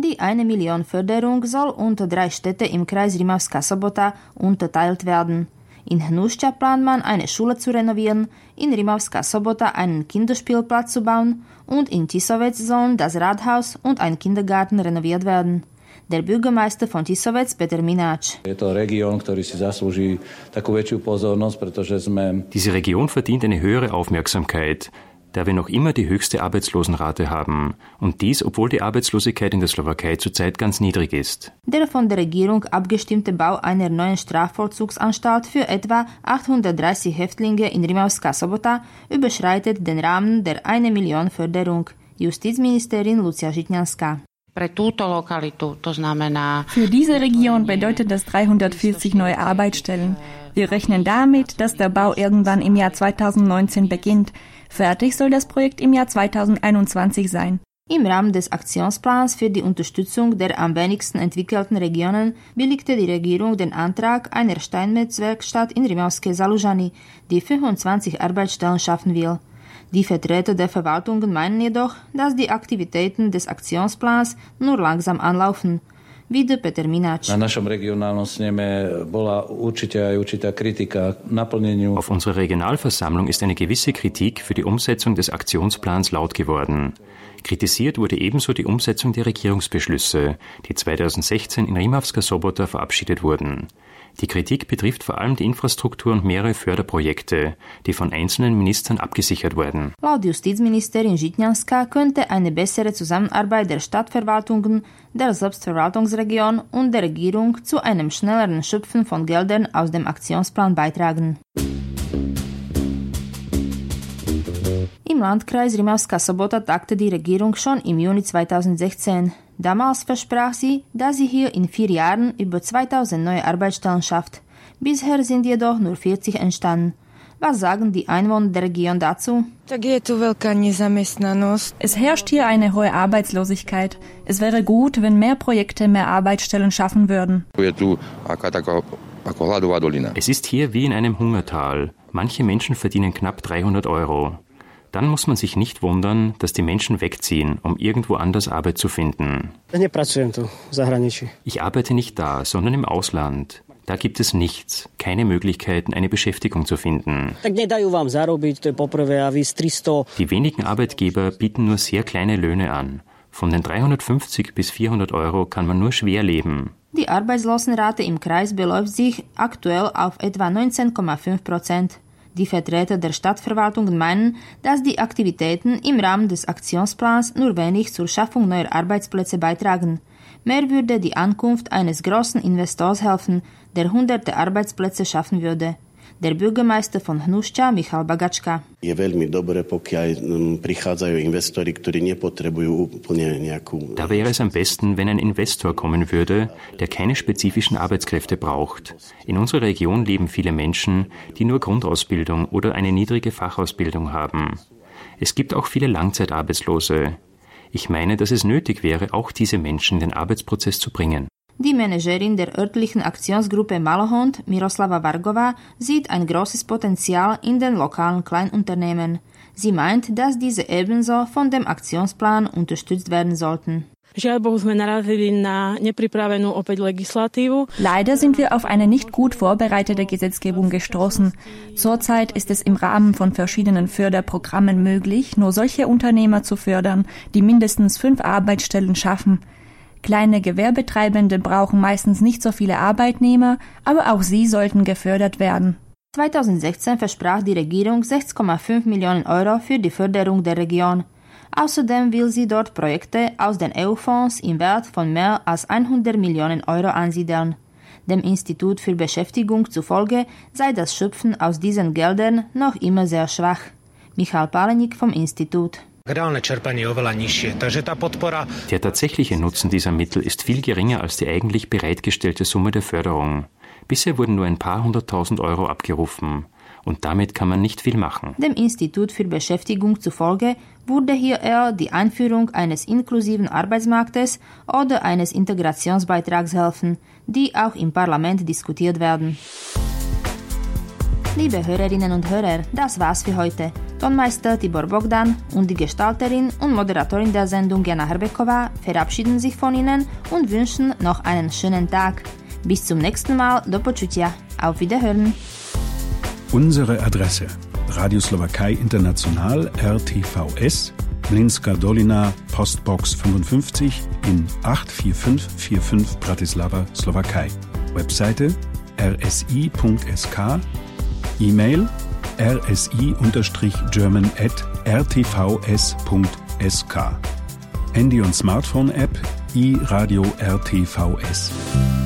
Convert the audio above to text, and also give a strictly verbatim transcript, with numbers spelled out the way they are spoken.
Die eine Million Förderung soll unter drei Städte im Kreis Rimavská Sobota unterteilt werden. In Hnúšťa plant man, eine Schule zu renovieren, in Rimavská Sobota einen Kinderspielplatz zu bauen und in Tisovec sollen das Rathaus und ein Kindergarten renoviert werden. Der Bürgermeister von Tisovec, Peter Mináč. Je to región, ktorý si zaslúži takú väčšiu pozornosť, pretože sme... Diese Region verdient eine höhere Aufmerksamkeit, da wir noch immer die höchste Arbeitslosenrate haben. Und dies, obwohl die Arbeitslosigkeit in der Slowakei zurzeit ganz niedrig ist. Der von der Regierung abgestimmte Bau einer neuen Strafvollzugsanstalt für etwa achthundertdreißig Häftlinge in Rimavská Sobota überschreitet den Rahmen der eine Million Förderung. Justizministerin Lucia Žitňanská. Für diese Region bedeutet das dreihundertvierzig neue Arbeitsstellen. Wir rechnen damit, dass der Bau irgendwann im Jahr zweitausendneunzehn beginnt. Fertig soll das Projekt im Jahr zweitausendeinundzwanzig sein. Im Rahmen des Aktionsplans für die Unterstützung der am wenigsten entwickelten Regionen billigte die Regierung den Antrag einer Steinmetzwerkstatt in Rimavské Zalužany, die fünfundzwanzig Arbeitsstellen schaffen will. Die Vertreter der Verwaltungen meinen jedoch, dass die Aktivitäten des Aktionsplans nur langsam anlaufen. Wieder Peter Mináč. Na našom regionálnom sneme bola určite aj určitá kritika naplneniu. Auf unserer Regionalversammlung ist eine gewisse Kritik für die Umsetzung des Aktionsplans laut geworden. Kritisiert wurde ebenso die Umsetzung der Regierungsbeschlüsse, die zweitausendsechzehn in Rimavská Sobota verabschiedet wurden. Die Kritik betrifft vor allem die Infrastruktur und mehrere Förderprojekte, die von einzelnen Ministern abgesichert wurden. Laut Justizministerin Žitňanská könnte eine bessere Zusammenarbeit der Stadtverwaltungen, der Selbstverwaltungsregion und der Regierung zu einem schnelleren Schöpfen von Geldern aus dem Aktionsplan beitragen. Im Landkreis Rimavská Sobota tagte die Regierung schon im Juni zweitausendsechzehn. Damals versprach sie, dass sie hier in vier Jahren über zweitausend neue Arbeitsstellen schafft. Bisher sind jedoch nur vierzig entstanden. Was sagen die Einwohner der Region dazu? Es herrscht hier eine hohe Arbeitslosigkeit. Es wäre gut, wenn mehr Projekte mehr Arbeitsstellen schaffen würden. Es ist hier wie in einem Hungertal. Manche Menschen verdienen knapp dreihundert Euro. Dann muss man sich nicht wundern, dass die Menschen wegziehen, um irgendwo anders Arbeit zu finden. Ich arbeite nicht da, sondern im Ausland. Da gibt es nichts, keine Möglichkeiten, eine Beschäftigung zu finden. Die wenigen Arbeitgeber bieten nur sehr kleine Löhne an. Von den dreihundertfünfzig bis vierhundert Euro kann man nur schwer leben. Die Arbeitslosenrate im Kreis beläuft sich aktuell auf etwa neunzehn Komma fünf Prozent. Die Vertreter der Stadtverwaltungen meinen, dass die Aktivitäten im Rahmen des Aktionsplans nur wenig zur Schaffung neuer Arbeitsplätze beitragen. Mehr würde die Ankunft eines großen Investors helfen, der hunderte Arbeitsplätze schaffen würde. Der Bürgermeister von Hnúšťa, Michal Bagačka. Je veľmi dobre, pokiaľ prichádzajú investori, ktorí nepotrebujú úplne nejakú... Da wäre es am besten, wenn ein Investor kommen würde, der keine spezifischen Arbeitskräfte braucht. In unserer Region leben viele Menschen, die nur Grundausbildung oder eine niedrige Fachausbildung haben. Es gibt auch viele Langzeitarbeitslose. Ich meine, dass es nötig wäre, auch diese Menschen in den Arbeitsprozess zu bringen. Die Managerin der örtlichen Aktionsgruppe Malohond, Miroslava Vargová, sieht ein großes Potenzial in den lokalen Kleinunternehmen. Sie meint, dass diese ebenso von dem Aktionsplan unterstützt werden sollten. Leider sind wir auf eine nicht gut vorbereitete Gesetzgebung gestoßen. Zurzeit ist es im Rahmen von verschiedenen Förderprogrammen möglich, nur solche Unternehmer zu fördern, die mindestens fünf Arbeitsstellen schaffen. Kleine Gewerbetreibende brauchen meistens nicht so viele Arbeitnehmer, aber auch sie sollten gefördert werden. zweitausendsechzehn versprach die Regierung sechs Komma fünf Millionen Euro für die Förderung der Region. Außerdem will sie dort Projekte aus den E U-Fonds im Wert von mehr als hundert Millionen Euro ansiedeln. Dem Institut für Beschäftigung zufolge sei das Schöpfen aus diesen Geldern noch immer sehr schwach. Michal Páleník vom Institut. Der tatsächliche Nutzen dieser Mittel ist viel geringer als die eigentlich bereitgestellte Summe der Förderung. Bisher wurden nur ein paar hunderttausend Euro abgerufen. Und damit kann man nicht viel machen. Dem Institut für Beschäftigung zufolge würde hier eher die Einführung eines inklusiven Arbeitsmarktes oder eines Integrationsbeitrags helfen, die auch im Parlament diskutiert werden. Liebe Hörerinnen und Hörer, das war's für heute. Tonmeister Tibor Bogdan und die Gestalterin und Moderatorin der Sendung Jana Hrbeková verabschieden sich von Ihnen und wünschen noch einen schönen Tag. Bis zum nächsten Mal, do počutia. Auf Wiederhören. Unsere Adresse: Radio Slowakei International R T V S, Mlynska Dolina, Postbox fünfundfünfzig in acht vier fünf vier fünf Bratislava, Slowakei. Webseite r s i punkt s k, E-Mail r s i German at r t v s punkt s k. Handy- und Smartphone-App iRadio R T V S.